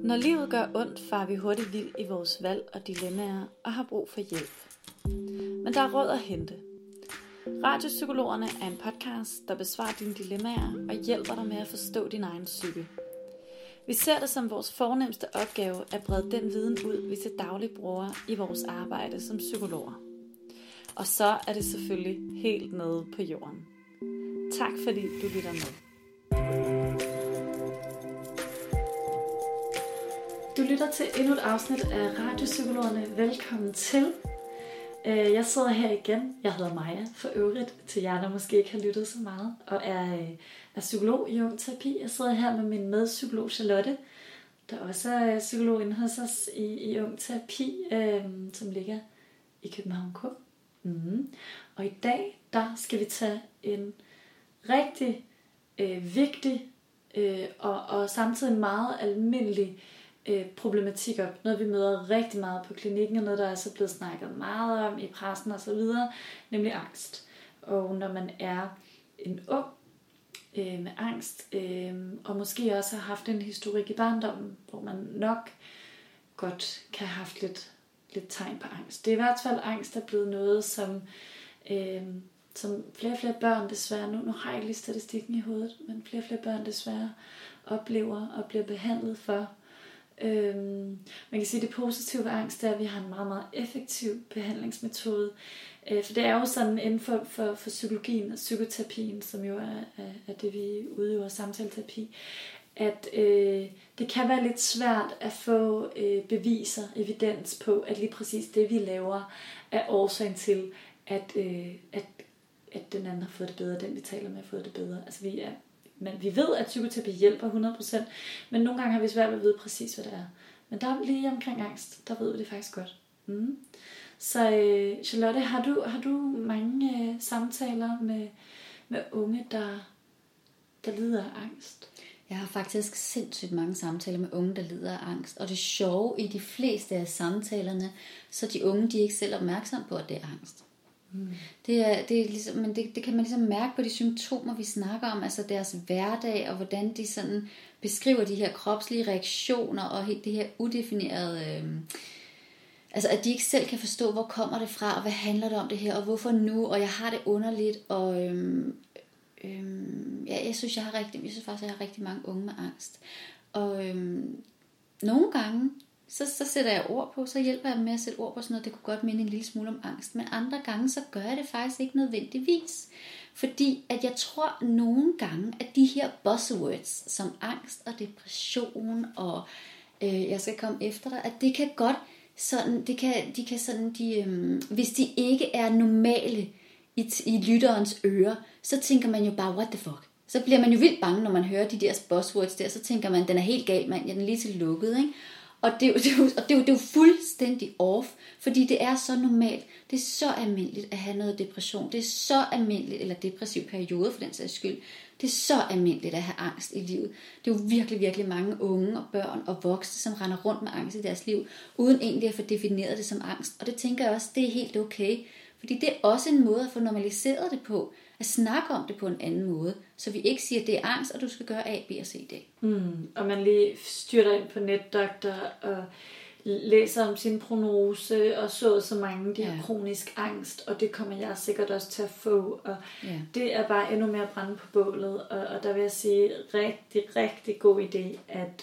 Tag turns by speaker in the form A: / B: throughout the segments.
A: Når livet gør ondt, farer vi hurtigt vild i vores valg og dilemmaer og har brug for hjælp. Men der er råd at hente. Radiopsykologerne er en podcast, der besvarer dine dilemmaer og hjælper dig med at forstå din egen psyke. Vi ser det som vores fornemste opgave at brede den viden ud, vi til daglig bruger i vores arbejde som psykologer. Og så er det selvfølgelig helt nede på jorden. Tak fordi du lytter med. Du lytter til endnu et afsnit af Radiopsykologerne. Velkommen til. Jeg sidder her igen. Jeg hedder Maja, for øvrigt til jer, der måske ikke har lyttet så meget, og er psykolog i Ung Terapi. Jeg sidder her med min medpsykolog Charlotte, der også er psykolog inde hos os i Ung Terapi, som ligger i København K. Og i dag, der skal vi tage en rigtig vigtig og samtidig meget almindelig problematik op. Noget vi møder rigtig meget på klinikken, og noget der er så blevet snakket meget om i pressen og så videre, nemlig angst. Og når man er en ung med angst, og måske også har haft en historik i barndommen, hvor man nok godt kan have haft lidt tegn på angst. Det er i hvert fald angst, der er blevet noget, som flere og flere børn desværre, nu har jeg ikke lige statistikken i hovedet, men flere og flere børn desværre oplever og bliver behandlet for. Man kan sige, at det positive ved angst er, at vi har en meget, meget effektiv behandlingsmetode. For det er jo sådan inden for psykologien og psykoterapien, som jo er det, vi udøver samtaleterapi, at det kan være lidt svært at få beviser, evidens på, at lige præcis det, vi laver, er årsagen til, at den anden har fået det bedre, den vi taler med har fået det bedre. Altså men vi ved, at psykoterapi hjælper 100%, men nogle gange har vi svært ved at vide præcis, hvad det er. Men der lige omkring angst, der ved vi det faktisk godt. Så Charlotte, har du mange samtaler med unge, der lider af angst?
B: Jeg har faktisk sindssygt mange samtaler med unge, der lider af angst. Og det sjove i de fleste af samtalerne, så de unge, de er ikke selv opmærksomme på, at det er angst. Det er ligesom, men det kan man ligesom mærke på de symptomer, vi snakker om, altså deres hverdag, og hvordan de sådan beskriver de her kropslige reaktioner, og det her udefinerede, altså at de ikke selv kan forstå, hvor kommer det fra, og hvad handler det om det her, og hvorfor nu, og jeg har det underligt, og jeg synes faktisk, jeg har rigtig mange unge med angst, og nogle gange, så sætter jeg ord på, så hjælper jeg dem med at sætte ord på sådan noget, det kunne godt minde en lille smule om angst. Men andre gange, så gør jeg det faktisk ikke nødvendigvis. Fordi at jeg tror nogle gange, at de her buzzwords, som angst og depression, og jeg skal komme efter dig, at det kan godt sådan, hvis de ikke er normale i lytterens ører, så tænker man jo bare, what the fuck? Så bliver man jo vildt bange, når man hører de der buzzwords der, så tænker man, den er helt gal, mand, den er lige til lukket, ikke? Og det er jo fuldstændig off, fordi det er så normalt. Det er så almindeligt at have noget depression. Det er så almindeligt, eller depressiv periode for den sags skyld. Det er så almindeligt at have angst i livet. Det er jo virkelig, virkelig mange unge og børn og voksne, som render rundt med angst i deres liv, uden egentlig at få defineret det som angst. Og det tænker jeg også, det er helt okay. Fordi det er også en måde at få normaliseret det på. At snakke om det på en anden måde. Så vi ikke siger, at det er angst, og du skal gøre A, B og C, D.
A: Og man lige styrter ind på netdoktor og læser om sin prognose og så mange, de har kronisk angst, og det kommer jeg sikkert også til at få. Og det er bare endnu mere brænde på bålet. Og der vil jeg sige, rigtig, rigtig god idé at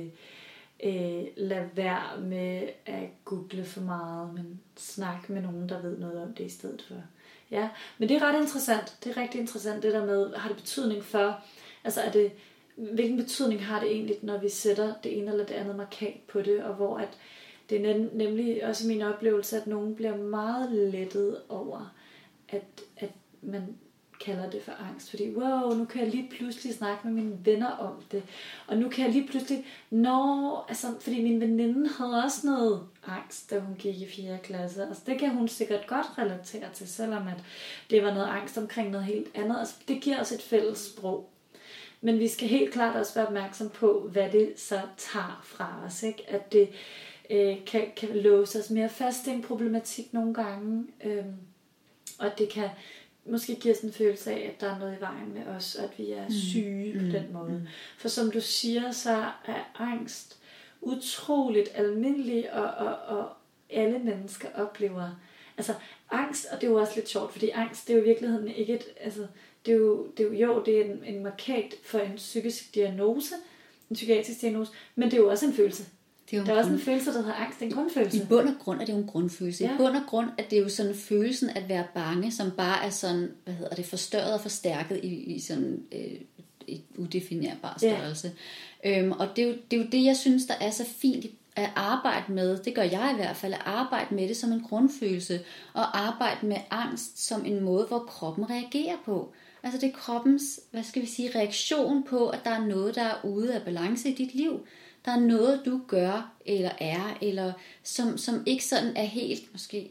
A: lade være med at google for meget, men snakke med nogen, der ved noget om det i stedet for. Ja, men det er ret interessant. Det er rigtig interessant det der med, har det betydning for, altså hvilken betydning har det egentlig, når vi sætter det ene eller det andet markat på det, og hvor at det er nemlig også min oplevelse, at nogen bliver meget lettet over, at man kalder det for angst, fordi wow, nu kan jeg lige pludselig snakke med mine venner om det, og nu kan jeg lige pludselig, fordi min veninde havde også noget angst, da hun gik i 4. klasse, altså det kan hun sikkert godt relatere til, selvom at det var noget angst omkring noget helt andet, altså det giver os et fælles sprog, men vi skal helt klart også være opmærksom på, hvad det så tager fra os, ikke? At det kan låse os mere fast i en problematik nogle gange, og det kan måske giver sådan en følelse af, at der er noget i vejen med os, at vi er syge på den måde. For som du siger, så er angst utroligt almindelig, og alle mennesker oplever. Altså angst, og det er jo også lidt sjovt, fordi angst, det er jo i virkeligheden ikke et, altså, det er en markat for en psykisk diagnose, en psykiatrisk diagnose, men det er jo også en følelse. Der er også en følelse, der hedder angst, det er en grundfølelse.
B: I bund og grund er det jo en grundfølelse.
A: Ja.
B: I bund og grund er det jo sådan følelsen at være bange, som bare er sådan, forstørret og forstærket i sådan et udefinerbar størrelse. Ja. Og det er jo det, jeg synes, der er så fint at arbejde med, det gør jeg i hvert fald, at arbejde med det som en grundfølelse, og arbejde med angst som en måde, hvor kroppen reagerer på. Altså det er kroppens, reaktion på, at der er noget, der er ude af balance i dit liv. Der er noget, du gør, eller er, eller som ikke sådan er helt, måske,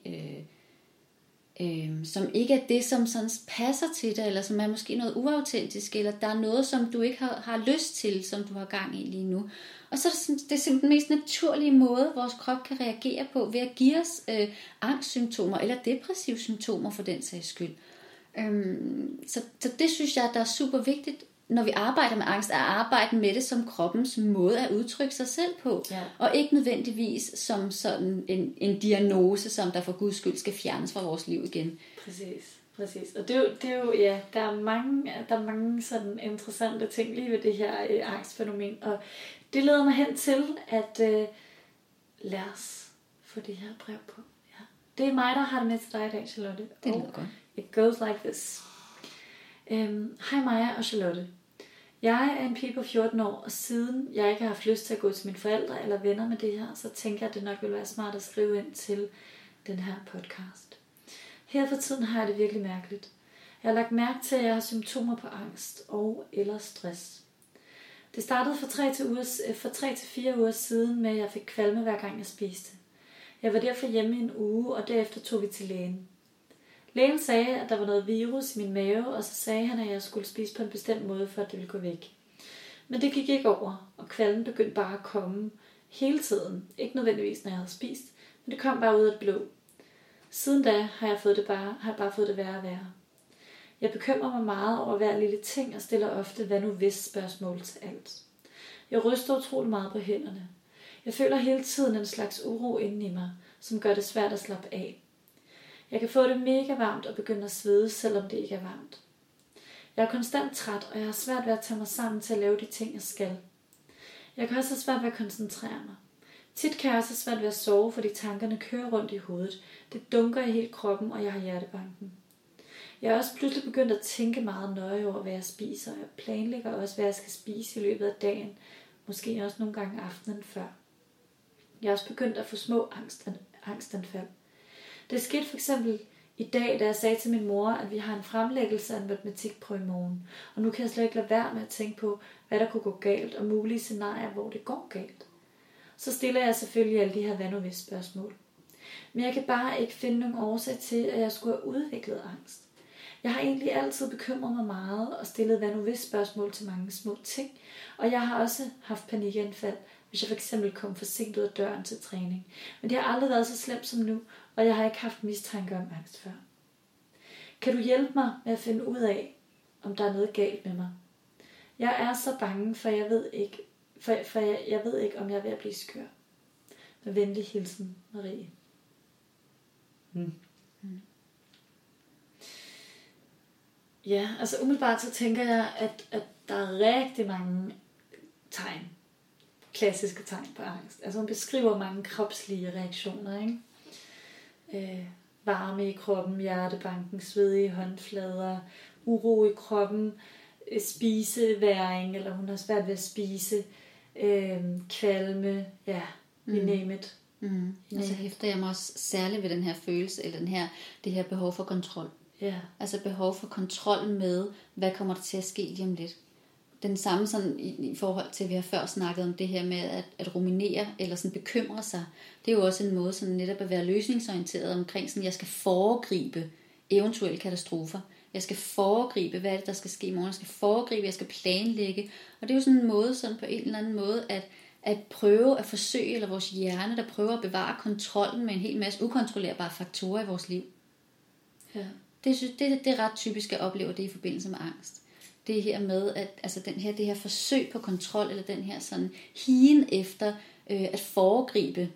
B: som ikke er det, som sådan passer til dig, eller som er måske noget uautentisk, eller der er noget, som du ikke har lyst til, som du har gang i lige nu. Og så er det simpelthen den mest naturlige måde, vores krop kan reagere på, ved at give os angstsymptomer, eller depressive symptomer for den sags skyld. Så det synes jeg, der er super vigtigt, når vi arbejder med angst, at arbejde med det som kroppens måde at udtrykke sig selv på. Ja. Og ikke nødvendigvis som sådan en diagnose, som der for Guds skyld skal fjernes fra vores liv igen.
A: Præcis. Og det er jo, ja, der er mange sådan interessante ting lige ved det her angstfænomen. Og det leder mig hen til, at lad os få det her brev på. Ja. Det er mig, der har det med til dig i dag, Charlotte.
B: Det lyder godt.
A: It goes like this. Hej Maja og Charlotte. Jeg er en pige på 14 år, og siden jeg ikke har haft lyst til at gå til mine forældre eller venner med det her, så tænker jeg, at det nok vil være smart at skrive ind til den her podcast. Her for tiden har jeg det virkelig mærkeligt. Jeg har lagt mærke til, at jeg har symptomer på angst og eller stress. Det startede for 3 til 4 uger siden med, at jeg fik kvalme hver gang jeg spiste. Jeg var derfor hjemme i en uge, og derefter tog vi til lægen. Lægen sagde, at der var noget virus i min mave, og så sagde han, at jeg skulle spise på en bestemt måde, for at det ville gå væk. Men det gik ikke over, og kvalmen begyndte bare at komme hele tiden. Ikke nødvendigvis, når jeg havde spist, men det kom bare ud af det blå. Siden da har jeg bare fået det værre og værre. Jeg bekymrer mig meget over hver lille ting og stiller ofte hvad nu hvis spørgsmål til alt. Jeg ryster utrolig meget på hænderne. Jeg føler hele tiden en slags uro inde i mig, som gør det svært at slappe af. Jeg kan få det mega varmt og begynde at svede, selvom det ikke er varmt. Jeg er konstant træt, og jeg har svært ved at tage mig sammen til at lave de ting, jeg skal. Jeg kan også have svært ved at koncentrere mig. Tit kan jeg også have svært ved at sove, fordi tankerne kører rundt i hovedet. Det dunker i hele kroppen, og jeg har hjertebanken. Jeg er også pludselig begyndt at tænke meget nøje over, hvad jeg spiser, og jeg planlægger også, hvad jeg skal spise i løbet af dagen. Måske også nogle gange aftenen før. Jeg er også begyndt at få små angstanfald. Det skete for eksempel i dag, da jeg sagde til min mor, at vi har en fremlæggelse af en matematikprøve i morgen. Og nu kan jeg slet ikke lade være med at tænke på, hvad der kunne gå galt, og mulige scenarier, hvor det går galt. Så stiller jeg selvfølgelig alle de her hvad nu hvis spørgsmål. Men jeg kan bare ikke finde nogen årsag til, at jeg skulle have udviklet angst. Jeg har egentlig altid bekymret mig meget og stillet hvad nu hvis spørgsmål til mange små ting. Og jeg har også haft panikanfald, hvis jeg for eksempel kom for sent ud af døren til træning. Men det har aldrig været så slemt som nu, og jeg har ikke haft mistanke om angst før. Kan du hjælpe mig med at finde ud af, om der er noget galt med mig? Jeg er så bange, for jeg ved ikke, om jeg er ved at blive skør. Med venlig hilsen, Marie. Ja, altså umiddelbart så tænker jeg, at der er rigtig mange tegn. Klassiske tegn på angst. Altså hun beskriver mange kropslige reaktioner, ikke? Varme i kroppen, hjertebanken, svedige håndflader, uro i kroppen, spiseværing, eller hun har svært ved at spise, kvalme, ja, you name it.
B: Og så hæfter jeg mig også særligt ved den her følelse, eller det her behov for kontrol.
A: Ja.
B: Altså behov for kontrol med, hvad kommer der til at ske lige om lidt. Den samme sådan i forhold til, at vi har før snakket om det her med at ruminere eller sådan bekymre sig. Det er jo også en måde sådan netop at være løsningsorienteret omkring, sådan jeg skal foregribe eventuelle katastrofer. Jeg skal foregribe, hvad er det, der skal ske i morgen. Jeg skal foregribe, jeg skal planlægge. Og det er jo sådan en måde, sådan på en eller anden måde, at prøve at forsøge, eller vores hjerne, der prøver at bevare kontrollen med en hel masse ukontrollerbare faktorer i vores liv. Ja. Det er ret typisk at opleve det i forbindelse med angst. det her med, at altså det her forsøg på kontrol, eller den her sådan higen efter at foregribe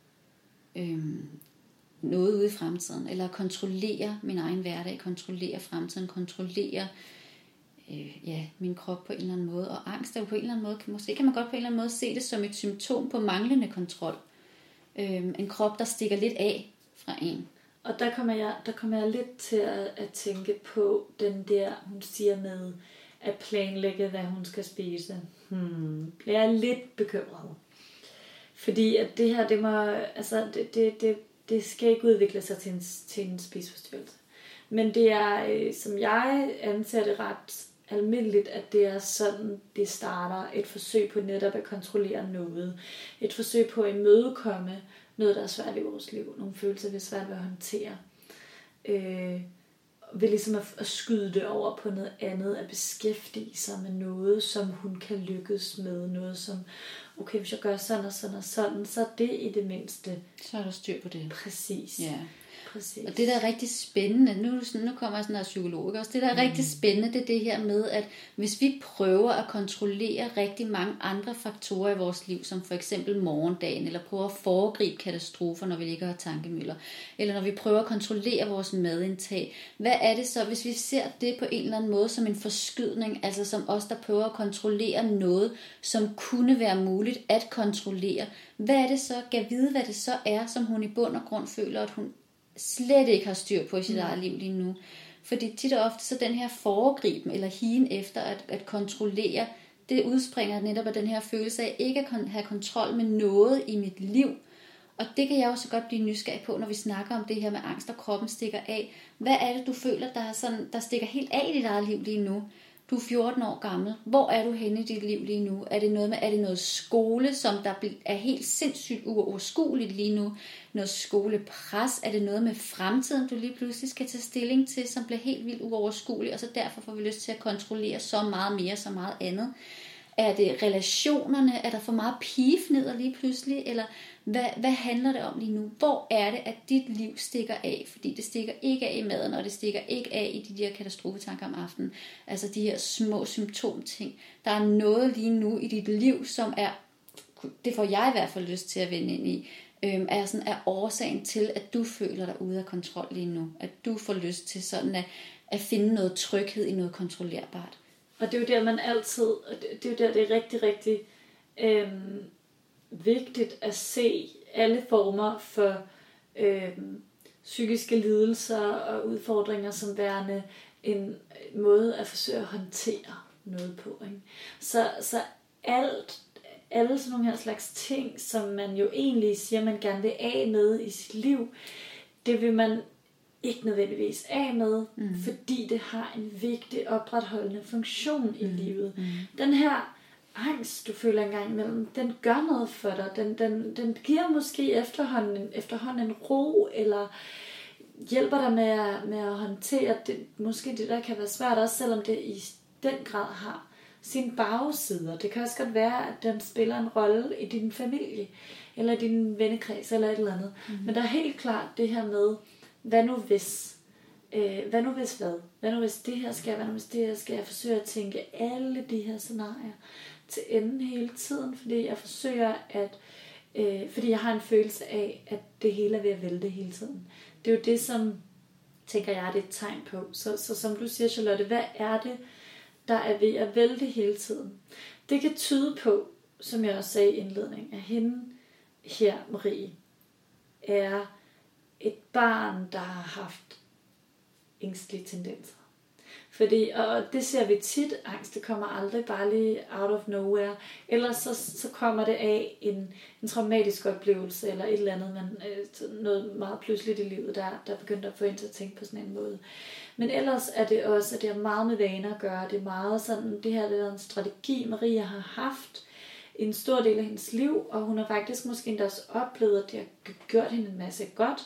B: noget ude i fremtiden, eller kontrollere min egen hverdag, kontrollere fremtiden, kontrollere min krop på en eller anden måde. Og angst er jo på en eller anden måde, måske kan man godt på en eller anden måde se det som et symptom på manglende kontrol. En krop, der stikker lidt af fra en.
A: Og der kommer jeg lidt til at tænke på den der, hun siger med at planlægge, hvad hun skal spise. Jeg er lidt bekymret. Fordi at det her, det må, altså det skal ikke udvikle sig til en spiseforstyrrelse. Men det er, som jeg anser det, ret almindeligt, at det er sådan, det starter. Et forsøg på netop at kontrollere noget. Et forsøg på at imødekomme noget, der er svært i vores liv. Nogle følelser, vi er svært ved at håndtere. Ved ligesom at skyde det over på noget andet. At beskæftige sig med noget, som hun kan lykkes med. Noget som, okay, hvis jeg gør sådan og sådan og sådan, så er det i det mindste.
B: Så er der styr på det.
A: Præcis.
B: Ja.
A: Præcis.
B: Og det der er rigtig spændende, nu kommer jeg sådan noget psykolog, også det der er rigtig spændende, det er det her med, at hvis vi prøver at kontrollere rigtig mange andre faktorer i vores liv, som for eksempel morgendagen, eller prøver at foregribe katastrofer, når vi ligger og har tankemøller, eller når vi prøver at kontrollere vores madindtag, hvad er det så, hvis vi ser det på en eller anden måde som en forskydning, altså som os, der prøver at kontrollere noget, som kunne være muligt at kontrollere, hvad er det så, kan vide, hvad det så er, som hun i bund og grund føler, at hun slet ikke har styr på i sit eget liv lige nu. Fordi tit og ofte så den her foregriben eller higen efter at kontrollere, det udspringer netop af den her følelse af ikke at have kontrol med noget i mit liv. Og det kan jeg også godt blive nysgerrig på, når vi snakker om det her med angst og kroppen stikker af. Hvad er det, du føler, der stikker helt af i dit eget liv lige nu? Du er 14 år gammel. Hvor er du henne i dit liv lige nu? Er det noget skole, som der er helt sindssygt uoverskueligt lige nu? Noget skolepres? Er det noget med fremtiden, du lige pludselig skal tage stilling til, som bliver helt vildt uoverskueligt, og så derfor får vi lyst til at kontrollere så meget mere, så meget andet? Er det relationerne? Er der for meget pigefnidder lige pludselig? Eller hvad handler det om lige nu? Hvor er det, at dit liv stikker af? Fordi det stikker ikke af i maden, og det stikker ikke af i de der katastrofetanker om aftenen. Altså de her små symptomting. Der er noget lige nu i dit liv, som er, det får jeg i hvert fald lyst til at vende ind i, er årsagen til, at du føler dig ude af kontrol lige nu. At du får lyst til sådan at finde noget tryghed i noget kontrollerbart.
A: Og det er jo der, man altid, det er jo der, det er rigtig, rigtig vigtigt at se alle former for psykiske lidelser og udfordringer som værende en måde at forsøge at håndtere noget på. Ikke? Så alle sådan nogle her slags ting, som man jo egentlig siger, man gerne vil af med i sit liv, det vil man ikke nødvendigvis af med, fordi det har en vigtig opretholdende funktion i livet. Den her angst, du føler engang imellem, den gør noget for dig. Den giver måske efterhånden en ro, eller hjælper dig med at håndtere det, måske det, der kan være svært, også selvom det i den grad har sine bagsider. Det kan også godt være, at den spiller en rolle i din familie, eller i din vennekreds, eller et eller andet. Men der er helt klart det her med, hvad nu hvis? Hvad nu hvis hvad? Hvad nu hvis det her sker? Hvad nu hvis det her sker? Jeg forsøger at tænke alle de her scenarier til enden hele tiden, fordi jeg forsøger fordi jeg har en følelse af, at det hele er ved at vælte hele tiden. Det er jo det, som, tænker jeg, det er et tegn på. Så som du siger, Charlotte, hvad er det, der er ved at vælte hele tiden? Det kan tyde på, som jeg også sagde i indledningen, at hende her, Marie, er et barn, der har haft ængstlige tendenser. Fordi, og det ser vi tit, angst, det kommer aldrig bare lige out of nowhere. Ellers så kommer det af en traumatisk oplevelse, eller et eller andet, noget meget pludseligt i livet, der begynder at få en til at tænke på sådan en måde. Men ellers er det også, at det har meget med vaner at gøre. Det er meget sådan, det her det er en strategi, Maria har haft en stor del af hendes liv, og hun har faktisk måske endda også oplevet, at det har gjort hende en masse godt.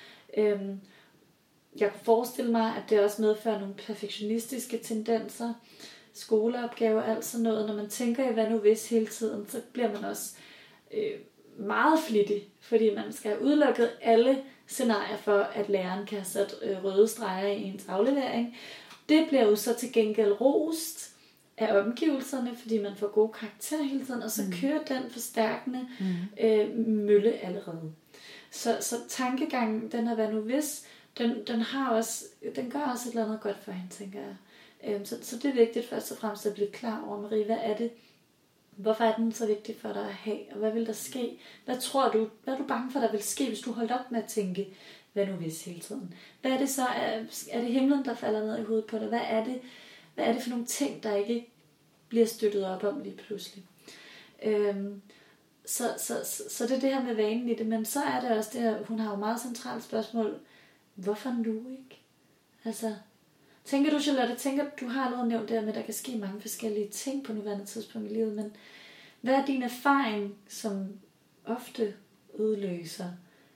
A: Jeg kunne forestille mig, at det også medfører nogle perfektionistiske tendenser, skoleopgaver, alt sådan noget. Når man tænker i hvad nu hvis hele tiden, så bliver man også meget flittig, fordi man skal have udelukket alle scenarier for, at læreren kan have sat røde streger i ens aflevering. Det bliver jo så til gengæld rost, af omgivelserne, fordi man får gode karakterer hele tiden, og så kører den forstærkende mølle allerede. Så tankegangen, den er hvad nu hvis, den gør også et eller andet godt for hende, tænker jeg. Så det er vigtigt først og fremmest at blive klar over, Marie, hvad er det? Hvorfor er den så vigtig for dig at have? Og hvad vil der ske? Hvad tror du? Hvad er du bange for, der vil ske, hvis du holdt op med at tænke, hvad nu hvis hele tiden? Hvad er det så? Er det himlen, der falder ned i hovedet på dig? Hvad er det for nogle ting, der ikke bliver støttet op om lige pludselig? Så det er det her med vanen i det. Men så er det også det her, hun har jo meget centralt spørgsmål. Hvorfor nu ikke? Altså, tænker du, Charlotte, du har allerede nævnt det her med, at der kan ske mange forskellige ting på nuværende tidspunkt i livet, men hvad er din erfaring, som ofte udløser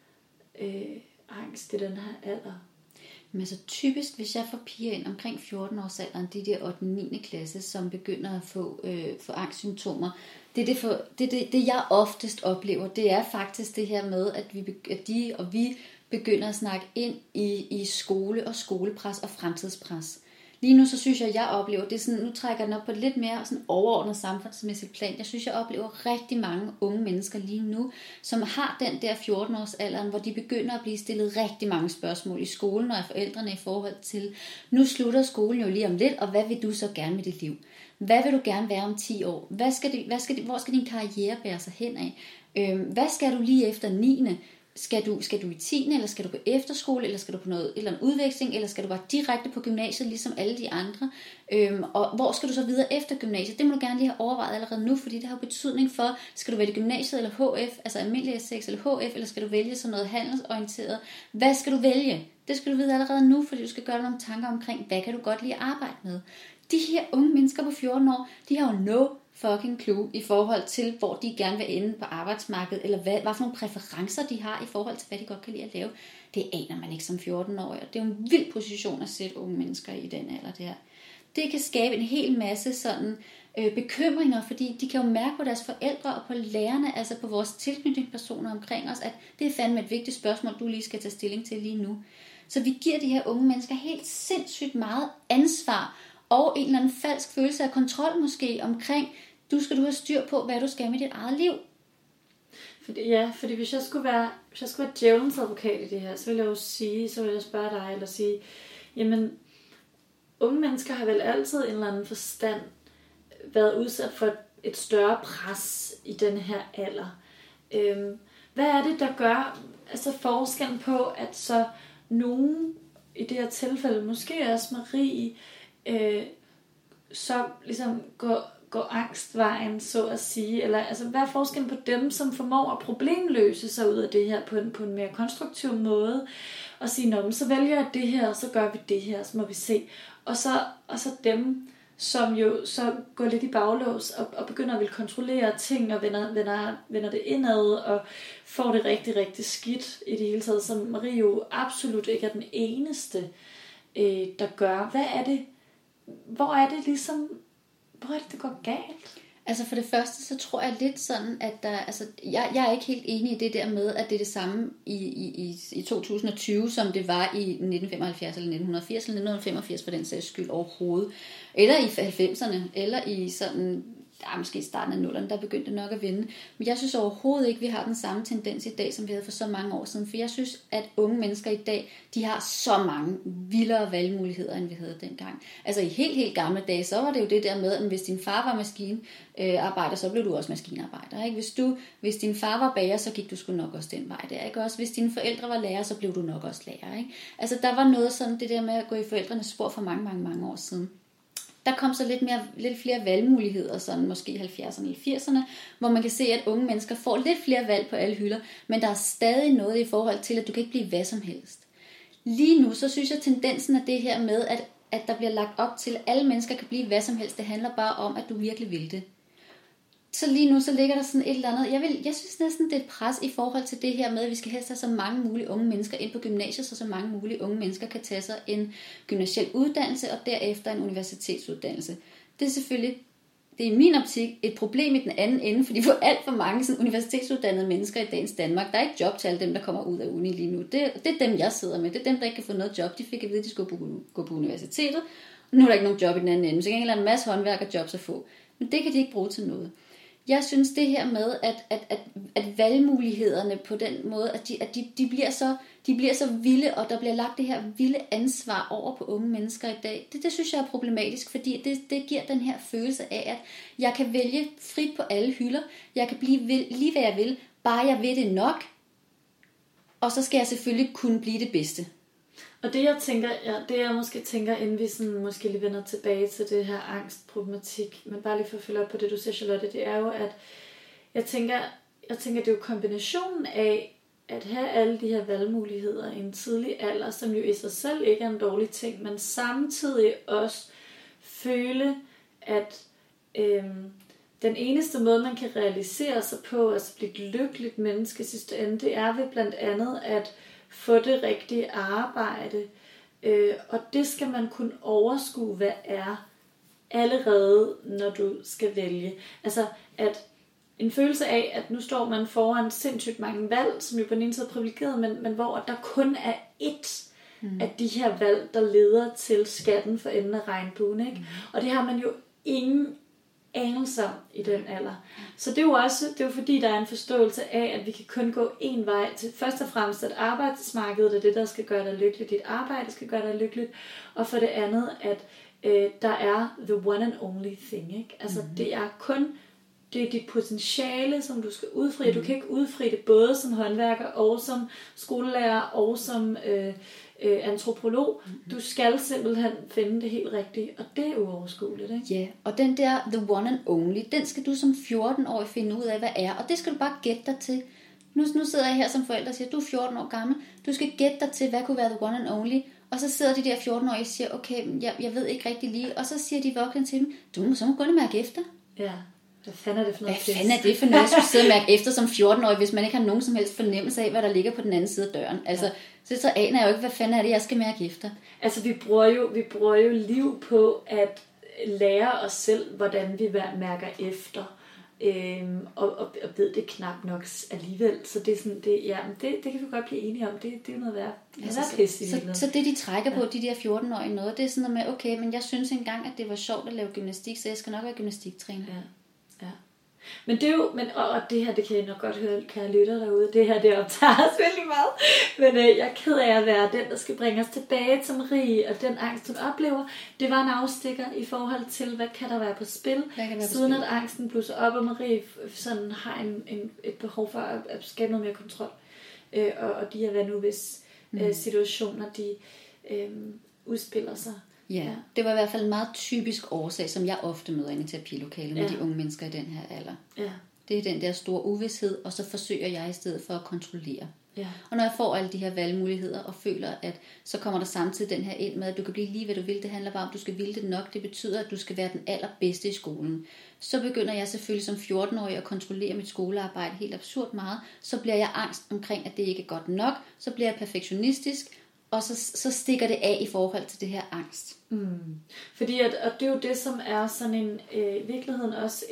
A: angst i den her alder?
B: Men så typisk, hvis jeg får piger ind omkring 14-årsalderen, de der 8. og 9. klasse, som begynder at få angstsymptomer, det jeg oftest oplever, det er faktisk det her med, at de og vi begynder at snakke ind i skole og skolepres og fremtidspres. Lige nu så synes jeg oplever, det er sådan, nu trækker den op på et lidt mere sådan overordnet samfundsmæssigt plan. Jeg synes, jeg oplever rigtig mange unge mennesker lige nu, som har den der 14-årsalderen, hvor de begynder at blive stillet rigtig mange spørgsmål i skolen og af forældrene i forhold til, nu slutter skolen jo lige om lidt, og hvad vil du så gerne med dit liv? Hvad vil du gerne være om 10 år? Hvor skal din karriere bære sig hen af? Hvad skal du lige efter 9. Skal du i 10. eller skal du på efterskole, eller skal du på noget eller en udveksling, eller skal du bare direkte på gymnasiet, ligesom alle de andre? Og hvor skal du så videre efter gymnasiet? Det må du gerne lige have overvejet allerede nu, fordi det har betydning for, skal du vælge gymnasiet eller HF, altså almindelig S6 eller HF, eller skal du vælge sådan noget handelsorienteret? Hvad skal du vælge? Det skal du vide allerede nu, fordi du skal gøre dig nogle tanker omkring, hvad kan du godt lide at arbejde med? De her unge mennesker på 14 år, de har jo no fucking clue i forhold til, hvor de gerne vil ende på arbejdsmarkedet, eller hvad for nogle præferencer de har i forhold til, hvad de godt kan lide at lave. Det aner man ikke som 14-årig, og det er jo en vild position at sætte unge mennesker i den alder der. Det kan skabe en hel masse sådan bekymringer, fordi de kan jo mærke på deres forældre og på lærerne, altså på vores tilknytningspersoner omkring os, at det er fandme et vigtigt spørgsmål, du lige skal tage stilling til lige nu. Så vi giver de her unge mennesker helt sindssygt meget ansvar, og en eller anden falsk følelse af kontrol måske omkring, du have styr på, hvad du skal med dit eget liv.
A: Fordi hvis jeg skulle være djævelens advokat i det her, så vil jeg spørge dig, eller sige, jamen, unge mennesker har vel altid en eller anden forstand været udsat for et større pres i den her alder. Hvad er det, der gør altså forskellen på, at så nogen, i det her tilfælde, måske også Marie, så ligesom går angstvejen, så at sige, eller altså, hvad er forskellen på dem, som formår at problemløse sig ud af det her på en mere konstruktiv måde, og sige, nå, men så vælger jeg det her, og så gør vi det her, så må vi se, og så dem, som jo så går lidt i baglås, og begynder at ville kontrollere ting, og vender det indad, og får det rigtig, rigtig skidt i det hele taget, som Marie jo absolut ikke er den eneste, der gør. Hvad er det, hvor er det går galt?
B: Altså for det første, så tror jeg lidt sådan, at jeg er ikke helt enig i det der med, at det er det samme i 2020, som det var i 1975 eller 1980 eller 1985 for den sags skyld overhovedet. Eller i 90'erne, eller i sådan, måske i starten af 0'erne, der begyndte nok at vende. Men jeg synes overhovedet ikke, vi har den samme tendens i dag, som vi havde for så mange år siden. For jeg synes, at unge mennesker i dag, de har så mange vildere valgmuligheder, end vi havde dengang. Altså i helt gamle dage, så var det jo det der med, at hvis din far var maskinarbejder, så blev du også maskinarbejder. Ikke? Hvis din far var bager, så gik du sgu nok også den vej der. Ikke? Også hvis dine forældre var lærer, så blev du nok også lærer. Ikke? Altså der var noget sådan, det der med at gå i forældrenes spor for mange år siden. Der kom så lidt flere valgmuligheder, sådan måske 70'erne eller 80'erne, hvor man kan se, at unge mennesker får lidt flere valg på alle hylder, men der er stadig noget i forhold til, at du kan ikke blive hvad som helst. Lige nu, så synes jeg, tendensen er det her med, at der bliver lagt op til, at alle mennesker kan blive hvad som helst. Det handler bare om, at du virkelig vil det. Så lige nu, så ligger der sådan et eller andet. Jeg synes næsten, det er et pres i forhold til det her med, at vi skal helst have så mange mulige unge mennesker ind på gymnasiet, så mange mulige unge mennesker kan tage sig en gymnasiel uddannelse, og derefter en universitetsuddannelse. Det er selvfølgelig, det er i min optik et problem i den anden ende, fordi vi får alt for mange sådan universitetsuddannede mennesker i dagens Danmark. Der er ikke job til alle dem, der kommer ud af uni lige nu. Det er dem, jeg sidder med. Det er dem, der ikke kan få noget job. De fik at vide, at de skulle gå på universitetet, Nu er der ikke nogen job i den anden ende. Så kan der en masse håndværkerjobs at få. Men det kan de ikke bruge til noget. Jeg synes det her med, at valgmulighederne på den måde, at de bliver så vilde, og der bliver lagt det her vilde ansvar over på unge mennesker i dag, det synes jeg er problematisk, fordi det giver den her følelse af, at jeg kan vælge frit på alle hylder, jeg kan blive lige hvad jeg vil, bare jeg vil det nok, og så skal jeg selvfølgelig kunne blive det bedste.
A: Og det jeg måske tænker, inden vi sådan måske lige vender tilbage til det her angstproblematik, men bare lige for at følge op på det, du siger, Charlotte, det er jo, at jeg tænker, det er jo kombinationen af at have alle de her valgmuligheder i en tidlig alder, som jo i sig selv ikke er en dårlig ting, men samtidig også føle, at den eneste måde, man kan realisere sig på, altså blive et lykkeligt menneske sidste ende, det er ved blandt andet at få det rigtige arbejde. Og det skal man kunne overskue, hvad er allerede, når du skal vælge. Altså, at en følelse af, at nu står man foran sindssygt mange valg, som jo på den ene side er privilegeret, men hvor der kun er ét af de her valg, der leder til skatten for enden af regnbuen. Ikke? Og det har man jo ingen anelser i den alder. Så det er jo fordi, der er en forståelse af, at vi kan kun gå en vej til først og fremmest, at arbejdsmarkedet er det, der skal gøre dig lykkelig. Dit arbejde skal gøre dig lykkeligt. Og for det andet, at der er the one and only thing. Ikke? Altså, det er kun det er dit potentiale, som du skal udfri. Du kan ikke udfri det både som håndværker og som skolelærer og som antropolog. Du skal simpelthen finde det helt rigtige, og det er uoverskueligt, ikke?
B: Ja, og den der the one and only, den skal du som 14-årig finde ud af, hvad er, og det skal du bare gætte dig til. Nu sidder jeg her som forælder og siger, du er 14 år gammel, du skal gætte dig til, hvad kunne være the one and only, og så sidder de der 14-årige og siger, okay, jeg ved ikke rigtig lige, og så siger de voksne til dem, så må gå ind og mærke efter.
A: Ja. Hvad fanden er det for noget?
B: Hvad fanden er det for noget, jeg skulle sidde og mærke efter som 14-årig, hvis man ikke har nogen som helst fornemmelse af, hvad der ligger på den anden side af døren? Altså, så aner jeg jo ikke, hvad fanden er det, jeg skal mærke efter.
A: Altså, vi bruger jo liv på at lære os selv, hvordan vi mærker efter. Og ved det knap nok alligevel. Så det er sådan, det kan vi godt blive enige om. Det er jo noget værd.
B: Så det de trækker på, de der 14-årige noget, det er sådan noget med, okay, men jeg synes engang, at det var sjovt at lave gymnastik, så jeg skal nok være gymnastiktræner.
A: Ja. Men det er jo, og det her, det kan jeg nok godt høre, kan jeg lytte derude, det her, det optager os vældig meget, men jeg er ked af at være den, der skal bringe os tilbage til Marie, og den angst, hun oplever, det var en afstikker i forhold til, hvad kan der være på spil, siden at angsten blusser op, og Marie sådan har et behov for at skabe noget mere kontrol, og de her hvad nu, hvis situationer, de udspiller sig.
B: Ja, det var i hvert fald en meget typisk årsag, som jeg ofte møder inde i terapilokalet med de unge mennesker i den her alder. Ja. Det er den der store uvished, og så forsøger jeg i stedet for at kontrollere. Ja. Og når jeg får alle de her valgmuligheder og føler, at så kommer der samtidig den her ind med, at du kan blive lige hvad du vil. Det handler bare om, at du skal ville det nok. Det betyder, at du skal være den allerbedste i skolen. Så begynder jeg selvfølgelig som 14-årig at kontrollere mit skolearbejde helt absurd meget. Så bliver jeg angst omkring, at det ikke er godt nok. Så bliver jeg perfektionistisk. Og så stikker det af i forhold til det her angst.
A: Fordi og det er jo det, som er sådan en virkeligheden også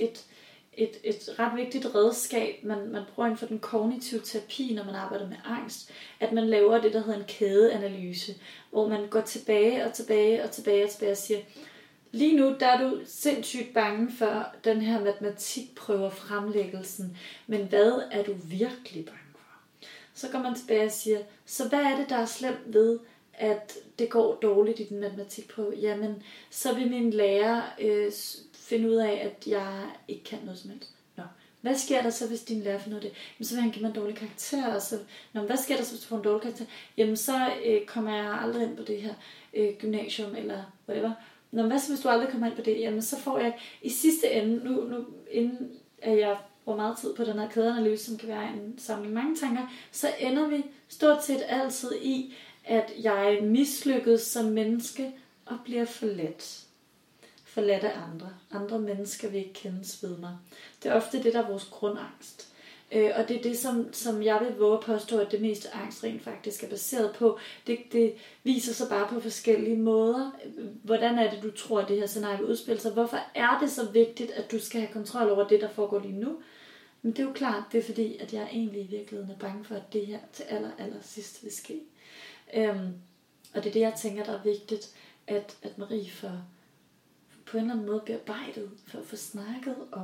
A: et ret vigtigt redskab, man bruger inden for den kognitive terapi, når man arbejder med angst, at man laver det, der hedder en kædeanalyse, hvor man går tilbage og siger, lige nu der er du sindssygt bange for den her matematikprøver fremlæggelsen, men hvad er du virkelig bange? Så går man tilbage og siger, så hvad er det, der er slemt ved, at det går dårligt i den matematikprøve? Jamen, så vil min lærer finde ud af, at jeg ikke kan noget som helst. Nå, hvad sker der så, hvis din lærer finder ud af det? Jamen, så vil han give mig en dårlig karakter. Og så, hvad sker der så, hvis du får en dårlig karakter? Jamen, så kommer jeg aldrig ind på det her gymnasium, eller whatever. Nå, hvad så, hvis du aldrig kommer ind på det? Jamen, så får jeg i sidste ende, nu inden at jeg bruger meget tid på den her kædeanalyse, som kan være en samling mange tanker, så ender vi stort set altid i, at jeg mislykkedes som menneske og bliver forladt. Forladt af andre. Andre mennesker vil ikke kendes ved mig. Det er ofte det, der er vores grundangst. Og det er det, som jeg vil våge at påstå, at det meste angst rent faktisk er baseret på. Det viser sig bare på forskellige måder. Hvordan er det, du tror, at det her scenarie vil udspille sig? Hvorfor er det så vigtigt, at du skal have kontrol over det, der foregår lige nu? Men det er jo klart, det er fordi, at jeg egentlig i virkeligheden er bange for, at det her til aller sidst vil ske. Og det er det, jeg tænker, der er vigtigt, at Marie får på en eller anden måde bearbejdet, for at få snakket om.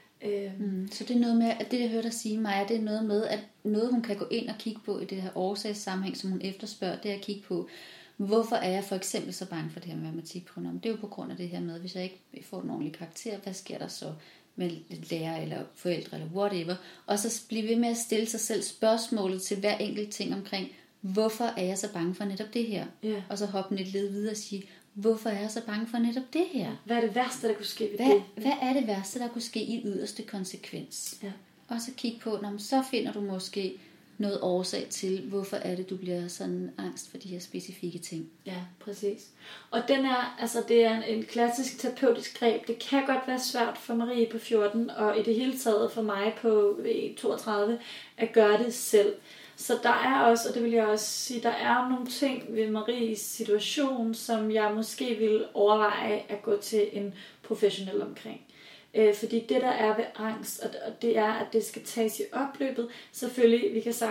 B: Så det er noget med, at det jeg hørte dig sige, Maja, det er noget med, at noget hun kan gå ind og kigge på i det her årsagssammenhæng, som hun efterspørger, det er at kigge på, hvorfor er jeg for eksempel så bange for det her matematikpronomen? Det er jo på grund af det her med, hvis jeg ikke får en ordentlig karakter, hvad sker der så med lærer eller forældre eller whatever? Og så blive ved med at stille sig selv spørgsmålet til hver enkelt ting omkring, hvorfor er jeg så bange for netop det her?
A: Yeah.
B: Og så hoppe et led videre og sige, hvorfor er jeg så bange for netop det her?
A: Hvad er det værste, der kunne ske ved det?
B: Hvad er det værste, der kunne ske i yderste konsekvens?
A: Ja.
B: Og så kigge på, så finder du måske noget årsag til, hvorfor er det, du bliver sådan angst for de her specifikke ting.
A: Ja, præcis. Og det er en klassisk terapeutisk greb. Det kan godt være svært for Marie på 14, og i det hele taget for mig på 32, at gøre det selv. Så der er også, og det vil jeg også sige, der er nogle ting ved Maries situation, som jeg måske vil overveje at gå til en professionel omkring. Fordi det der er ved angst, og det er, at det skal tages i opløbet. Selvfølgelig,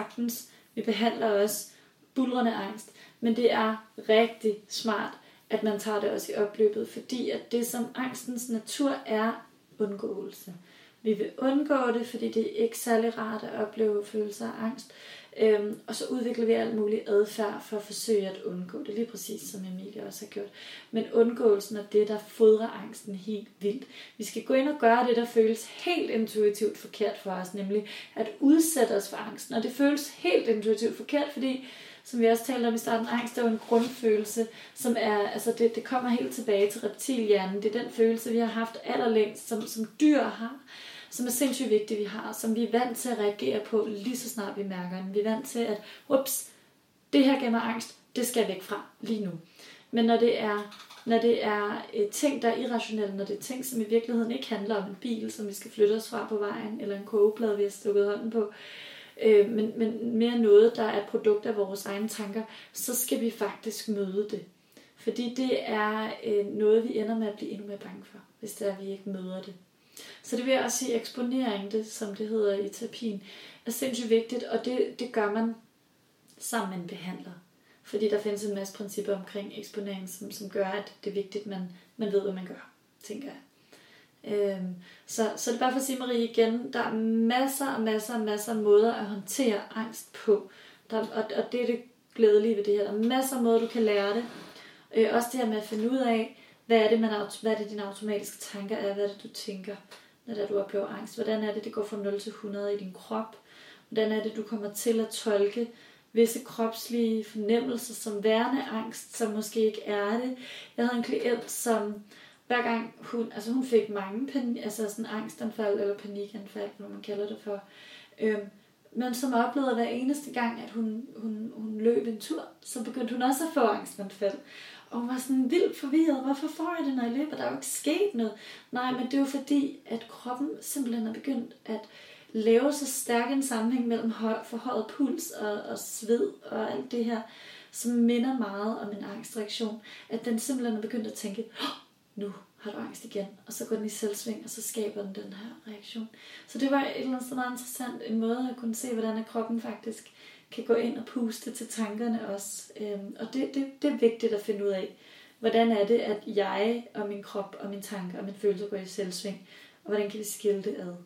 A: vi behandler også buldrende angst, men det er rigtig smart, at man tager det også i opløbet, fordi at det som angstens natur er undgåelse. Vi vil undgå det, fordi det er ikke særlig rart at opleve følelser af angst. Og så udvikler vi alt muligt adfærd for at forsøge at undgå det, lige præcis som Emilie også har gjort. Men undgåelsen er det, der fodrer angsten helt vildt. Vi skal gå ind og gøre det, der føles helt intuitivt forkert for os, nemlig at udsætte os for angsten. Og det føles helt intuitivt forkert, fordi, som vi også talte om i starten, angst er jo en grundfølelse, som er, altså det kommer helt tilbage til reptilhjernen. Det er den følelse, vi har haft allerlængst, som dyr har, som er sindssygt vigtigt, vi har, som vi er vant til at reagere på, lige så snart vi mærker den. Vi er vant til at, det her giver mig angst, det skal jeg væk fra lige nu. Men når det er ting, der er irrationelle, når det er ting, som i virkeligheden ikke handler om en bil, som vi skal flytte os fra på vejen, eller en kogeplade, vi har stukket hånden på, men mere noget, der er et produkt af vores egne tanker, så skal vi faktisk møde det. Fordi det er noget, vi ender med at blive endnu mere bange for, hvis det er, vi ikke møder det. Så det vil jeg også sige, eksponering, det, som det hedder i terapien, er sindssygt vigtigt, og det gør man sammen med en behandler. Fordi der findes en masse principper omkring eksponering, som gør, at det er vigtigt, man ved, hvad man gør, tænker jeg. Så det er bare for at sige, Marie, igen, der er masser af måder at håndtere angst på. Og det er det glædelige ved det her. Der er masser af måder, du kan lære det. Også det her med at finde ud af, hvad er det dine automatiske tanker er, hvad er det du tænker, når du oplever angst. Hvordan er det går fra 0 til 100 i din krop. Hvordan er det, du kommer til at tolke visse kropslige fornemmelser som værende angst, som måske ikke er det. Jeg havde en klient, som hver gang hun fik mange sådan angstanfald eller panikanfald, hvad man kalder det for, men som oplevede hver eneste gang, at hun løb en tur, så begyndte hun også at få angstanfald. Og hun var sådan vildt forvirret. Hvorfor får jeg det, når jeg løber? Der er jo ikke sket noget. Nej, men det er jo fordi, at kroppen simpelthen er begyndt at lave så stærk en sammenhæng mellem forhøjet puls og sved og alt det her, som minder meget om en angstreaktion. At den simpelthen er begyndt at tænke, nu har du angst igen. Og så går den i selvsving, og så skaber den her reaktion. Så det var et eller andet så meget interessant, en måde at kunne se, hvordan kroppen faktisk kan gå ind og puste til tankerne også. Og det er vigtigt at finde ud af, hvordan er det, at jeg og min krop og mine tanker og mine følelser går i selvsving, og hvordan kan vi skille det ad.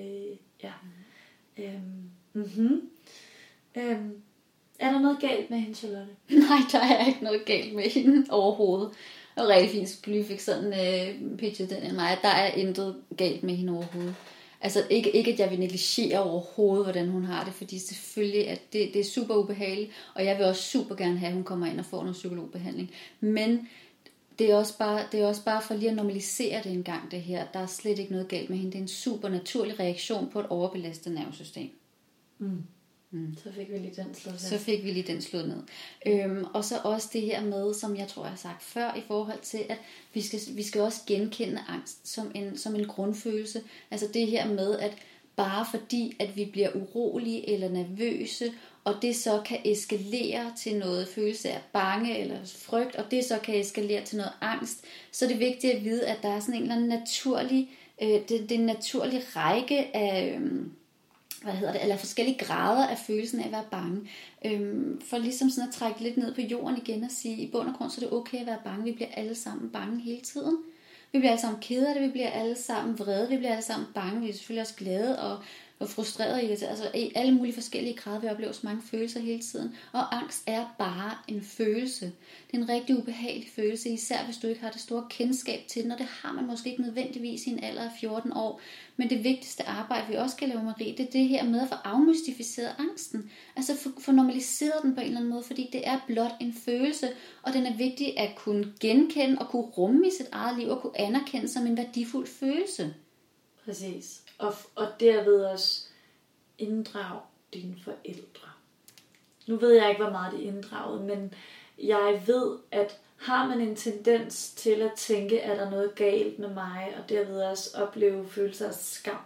A: Er der noget galt med hende, Charlotte?
B: Nej, der er ikke noget galt med hende overhovedet. Det var rigtig fint, at du lige fik sådan pitchet den af mig. Der er intet galt med hende overhovedet. Altså ikke at jeg vil negligere overhovedet, hvordan hun har det, fordi selvfølgelig at det er super ubehageligt, og jeg vil også super gerne have, at hun kommer ind og får noget psykologbehandling. Men det er også bare for lige at normalisere det en gang, det her. Der er slet ikke noget galt med hende. Det er en super naturlig reaktion på et overbelastet nervesystem.
A: Så fik vi lige den slået ned.
B: Og så også det her med, som jeg tror jeg har sagt før, i forhold til at vi skal også genkende angst som en grundfølelse. Altså det her med at bare fordi at vi bliver urolige eller nervøse, og det så kan eskalere til noget følelse af bange eller frygt, og det så kan eskalere til noget angst, så er det vigtigt at vide, at der er sådan en eller anden naturlig det er en naturlig række af eller forskellige grader af følelsen af at være bange. For ligesom sådan at trække lidt ned på jorden igen og sige, i bund og grund så er det okay at være bange. Vi bliver alle sammen bange hele tiden. Vi bliver alle sammen kede af det, vi bliver alle sammen vrede, vi bliver alle sammen bange, vi er selvfølgelig også glade og frustreret i det. Altså i alle mulige forskellige grader, vi oplever så mange følelser hele tiden. Og angst er bare en følelse. Det er en rigtig ubehagelig følelse, især hvis du ikke har det store kendskab til den, og det har man måske ikke nødvendigvis i en alder af 14 år. Men det vigtigste arbejde, vi også kan lave, Marie, det er det her med at få afmystificeret angsten. Altså få normaliseret den på en eller anden måde, fordi det er blot en følelse, og den er vigtig at kunne genkende og kunne rumme i sit eget liv og kunne anerkende som en værdifuld følelse.
A: Præcis. Og derved også inddrag dine forældre. Nu ved jeg ikke, hvor meget de er inddraget, men jeg ved, at har man en tendens til at tænke, at der er noget galt med mig, og derved også opleve følelser af skam,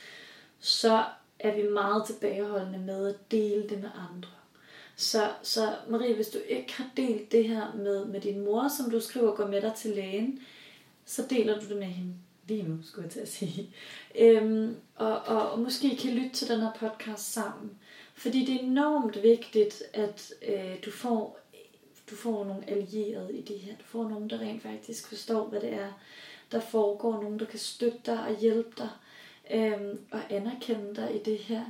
A: så er vi meget tilbageholdende med at dele det med andre. Så Marie, hvis du ikke har delt det her med din mor, som du skriver går med dig til lægen, så deler du det med hende lige nu, skulle jeg til at sige. Og måske kan lytte til den her podcast sammen. Fordi det er enormt vigtigt, at du får nogle allierede i det her. Du får nogen, der rent faktisk forstår, hvad det er, der foregår. Nogen, der kan støtte dig og hjælpe dig. Og anerkende dig i det her.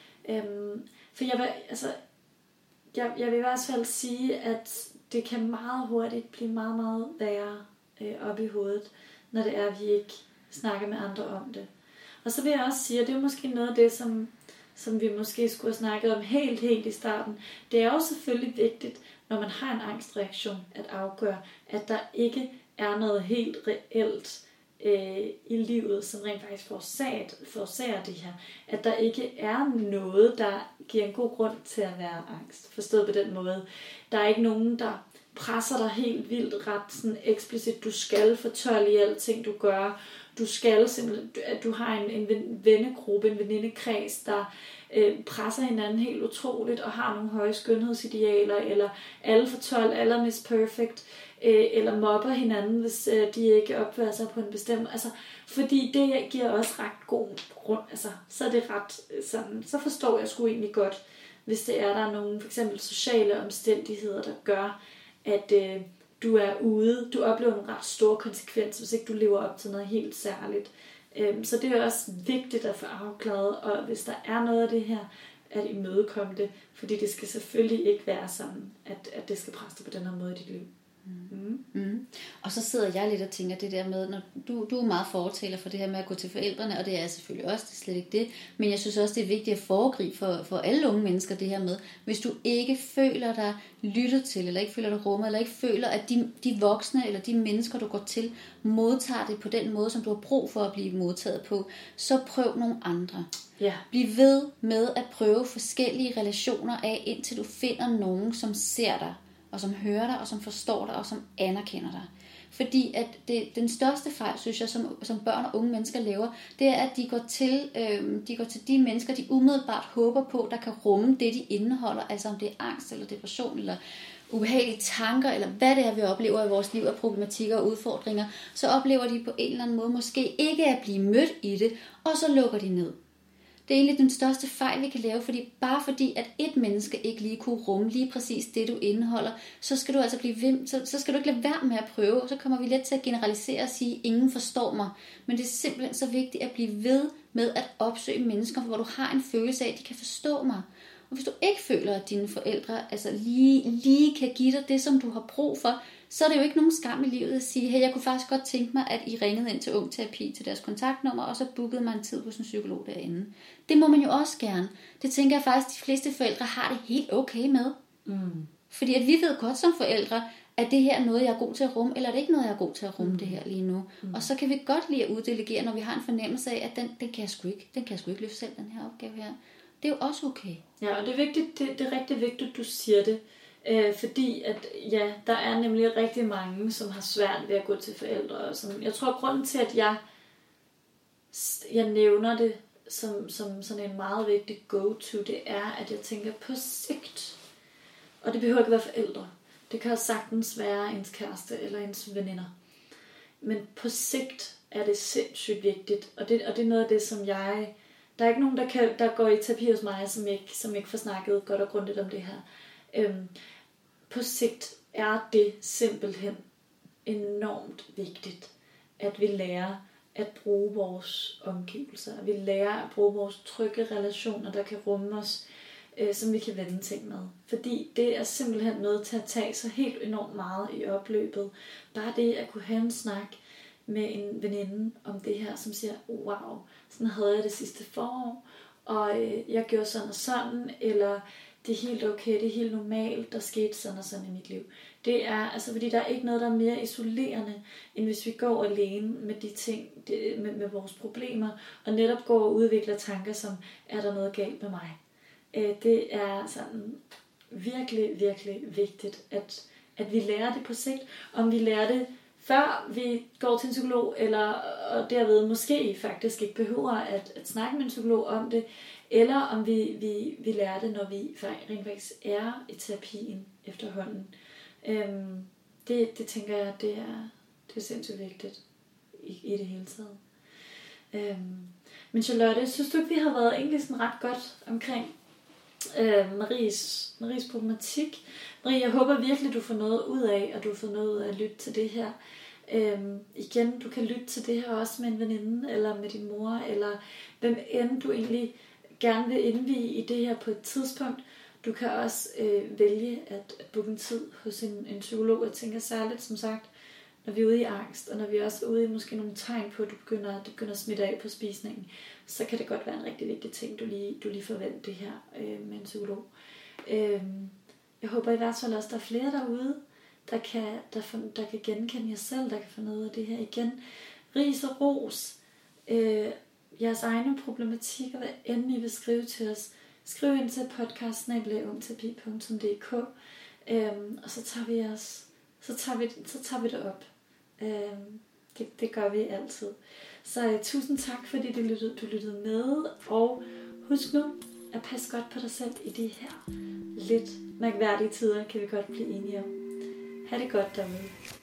A: For jeg vil i hvert fald sige, at det kan meget hurtigt blive meget, meget værre op i hovedet, når det er, at vi ikke snakker med andre om det. Og så vil jeg også sige, at det er måske noget af det, som vi måske skulle have snakket om helt i starten. Det er jo selvfølgelig vigtigt, når man har en angstreaktion, at afgøre, at der ikke er noget helt reelt i livet, som rent faktisk forårsager det her. At der ikke er noget, der giver en god grund til at være angst. Forstået på den måde. Der er ikke nogen, der presser dig helt vildt ret sådan eksplicit. Du skal fortølle i alting, du gør. Du skal simpelthen, at du har en vennegruppe, en venindekreds, der presser hinanden helt utroligt og har nogle høje skønhedsidealer, eller alle for 12, alle er Miss Perfect, eller mobber hinanden, hvis de ikke opfører sig på en bestemt. Altså, fordi det giver også ret god grund. Altså, så er det ret sådan, så forstår jeg sgu egentlig godt, hvis det er, der er nogle for eksempel sociale omstændigheder, der gør, at du er ude, du oplever nogle ret store konsekvenser, hvis ikke du lever op til noget helt særligt. Så det er også vigtigt at få afklaret, og hvis der er noget af det her, at imødekomme det, fordi det skal selvfølgelig ikke være sådan, at det skal presse dig på den her måde i dit liv.
B: Og så sidder jeg lidt og tænker det der med, når du er meget fortaler for det her med at gå til forældrene, og det er jeg selvfølgelig også, det er slet ikke det, men jeg synes også, det er vigtigt at foregribe for alle unge mennesker det her med, hvis du ikke føler dig lyttet til, eller ikke føler dig rummet, eller ikke føler, at de voksne, eller de mennesker, du går til, modtager det på den måde, som du har brug for at blive modtaget på, så prøv nogle andre.
A: Ja.
B: Bliv ved med at prøve forskellige relationer af, indtil du finder nogen, som ser dig, og som hører dig, og som forstår dig, og som anerkender dig. Fordi at den største fejl, synes jeg, som børn og unge mennesker laver, det er, at de går til de mennesker, de umiddelbart håber på, der kan rumme det, de indeholder, altså om det er angst, eller depression, eller ubehagelige tanker, eller hvad det er, vi oplever i vores liv af problematikker og udfordringer, så oplever de på en eller anden måde måske ikke at blive mødt i det, og så lukker de ned. Det er egentlig den største fejl, vi kan lave, fordi at et menneske ikke lige kunne rumme lige præcis det, du indeholder, så skal du altså så skal du ikke lade være med at prøve, så kommer vi let til at generalisere og sige, ingen forstår mig. Men det er simpelthen så vigtigt at blive ved med at opsøge mennesker, hvor du har en følelse af, at de kan forstå mig. Og hvis du ikke føler, at dine forældre altså lige kan give dig det, som du har brug for, så er det jo ikke nogen skam i livet at sige, hey, jeg kunne faktisk godt tænke mig, at I ringede ind til Ung Terapi til deres kontaktnummer, og så bookede mig en tid hos en psykolog derinde. Det må man jo også gerne. Det tænker jeg faktisk, de fleste forældre har det helt okay med. Fordi at vi ved godt som forældre, at det her er noget, jeg er god til at rumme, eller er det ikke noget, jeg er god til at rumme det her lige nu. Og så kan vi godt lide at uddelegere, når vi har en fornemmelse af, at den kan jeg sgu ikke løfte selv, den her opgave her. Det er jo også okay.
A: Ja, og det er vigtigt, det er rigtig vigtigt, at du siger det. Fordi at ja, der er nemlig rigtig mange, som har svært ved at gå til forældre. Og som, jeg tror, grunden til, at jeg nævner det som sådan en meget vigtig go-to, det er, at jeg tænker på sigt. Og det behøver ikke være forældre. Det kan også sagtens være ens kæreste eller ens veninder. Men på sigt er det sindssygt vigtigt. Og det er noget af det, som jeg Der er ikke nogen, der går i terapi hos mig, som ikke får snakket godt og grundigt om det her. På sigt er det simpelthen enormt vigtigt, at vi lærer at bruge vores omgivelser. At vi lærer at bruge vores trygge relationer, der kan rumme os, som vi kan vende ting med. Fordi det er simpelthen noget til at tage sig helt enormt meget i opløbet. Bare det at kunne have en snak med en veninde om det her, som siger, wow, sådan havde jeg det sidste forår, og jeg gjorde sådan og sådan, eller det er helt okay, det er helt normalt, der skete sådan og sådan i mit liv. Det er, altså fordi der er ikke noget, der er mere isolerende, end hvis vi går alene med de ting, med vores problemer, og netop går og udvikler tanker som, er der noget galt med mig? Det er sådan virkelig, virkelig vigtigt, at vi lærer det på sigt. Om vi lærer det før vi går til en psykolog, og derved måske faktisk ikke behøver at snakke med en psykolog om det, eller om vi lærer det, når vi rent faktisk er i terapien efterhånden. Det tænker jeg, det er sindssygt vigtigt i det hele taget. Men Charlotte, synes du ikke, vi har været egentlig sådan ret godt omkring Maries problematik? Marie, jeg håber virkelig, du får noget ud af, og du får noget ud af at lytte til det her. Igen, du kan lytte til det her også med en veninde, eller med din mor, eller hvem end du egentlig gerne vil indvige i det her på et tidspunkt. Du kan også vælge at booke en tid hos en psykolog. Jeg tænker særligt, som sagt, når vi er ude i angst, og når vi er også ude i måske nogle tegn på, at det begynder at smitte af på spisningen, så kan det godt være en rigtig vigtig ting, du lige forventer det her med en psykolog. Jeg håber i hvert fald også, der er flere derude, der kan genkende jer selv, der kan få noget af det her igen. Ris og ros, jeres egne problematikker, hvad end I vil skrive til os. Skriv ind til podcast@ungterapi.dk, og så tager vi det op. Det gør vi altid. Så tusind tak, fordi du lyttede med, og husk nu at passe godt på dig selv i de her lidt mærkværdige tider, kan vi godt blive enige om. Ha' det godt derude.